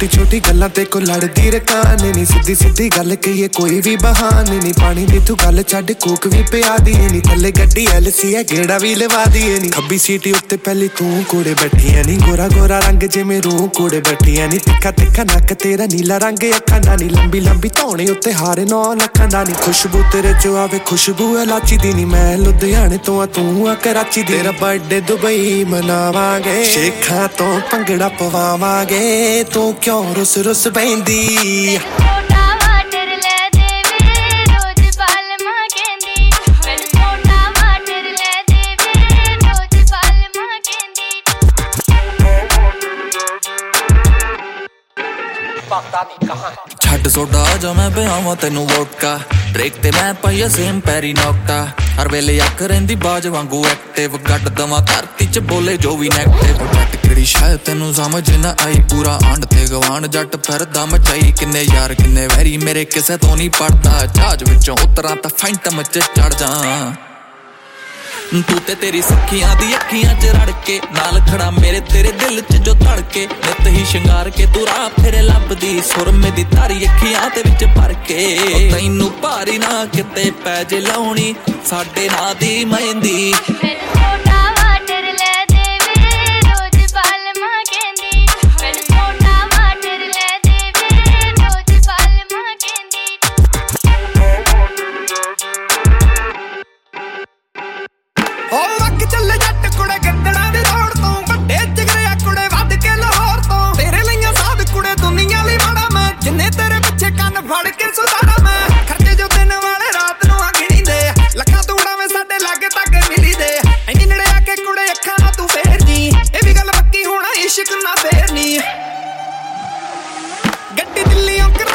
छोटी छोटी गल्लां ते को लड़दी रकाने नी सीधी सीधी गल कहिए कोई भी बहाने नी पानी दी तू गल छड्ड कोक भी पिया दिए नी थल्ले गड्डी LC है गेड़ा भी लवा दिए नी खब्बी सीटी उत्ते पहली तू कोड़े बैठी है नी गोरा गोरा रंग जिवें रूह कोड़े बैठी है नी तिखा तिखा नक तेरा नीला रंग अखां दा नी लंबी लंबी धौणे उत्ते हारे 9 लखां दा नी खुशबू तेरे चो आवे खुशबू इलाची दी नी मैं लुधियाने तो आ तू आ कराची दी तेरा बर्थडे दुबई मनावांगे शेखां तो भंगड़ा पवावांगे तू क्यों रुस रुस पैंदी छड्ड सोडा जा मैं पियावां तैनू वोडका ब्रेक ते मैं पाइया सेम पैरी नोकटा हर वेले अख रहिंदी बाज वांगू एक्टिव गड्ड दवां धरती च बोले जो भी नेगेटिव जट केड़ी शायद तैनू समझ ना आई पूरा आंड ते गवांड जट फिरदा मचाई किन्ने यार किन्ने वैरी मेरे किसे तो नहीं पड़दा जहाज विचों उतरां तां फैंटम च चढ़ जा तू ते तेरी सखियां दी अखियां च रड़ के नाल खड़ा मेरे तेरे दिल च जो धड़के नित ही शंगार के तू राह फिरे लभदी सुरमे दी तारी अखियां ते विच भर के तैनू भारी ना किते पै जे लाउणी साडे नां दी मेहंदी ਚੱਲੇ ਜੱਟ ਕੁੜੇ ਗੱਡਣਾ ਦੀ ਦੌੜ ਤੋਂ ਵੱਡੇ ਜਿਗਰਿਆ ਕੁੜੇ ਵੱਧ ਕੇ ਲਾਹੌਰ ਤੋਂ ਤੇਰੇ ਲਈਆਂ ਸਾਧ ਕੁੜੇ ਦੁਨੀਆ ਲਈ ਮਾੜਾ ਮੈਂ ਜਿੰਨੇ ਤੇਰੇ ਪਿੱਛੇ ਕੰਨ ਫੜ ਕੇ ਸੁਧਾਰਾ ਮੈਂ ਖਰਚੇ ਜੋ ਦਿਨ ਵਾਲੇ ਰਾਤ ਨੂੰ ਗਿਣੀ ਦੇ ਲੱਖਾਂ ਤੂੜਾ ਮੈਂ ਸਾਡੇ ਲਾਗੇ ਤੱਕ ਮਿਲੀ ਦੇ ਇੰਨੀ ਨੇੜੇ ਆ ਕੇ ਕੁੜੇ ਅੱਖਾਂ ਨਾਲ ਤੂੰ ਫੇਰ ਜੀ ਇਹ ਵੀ ਗੱਲ ਪੱਕੀ ਹੋਣਾ ਇਸ਼ਕ ਨਾ ਫੇਰਨੀ ਗੱਡੀ ਦਿੱਲੀੋਂ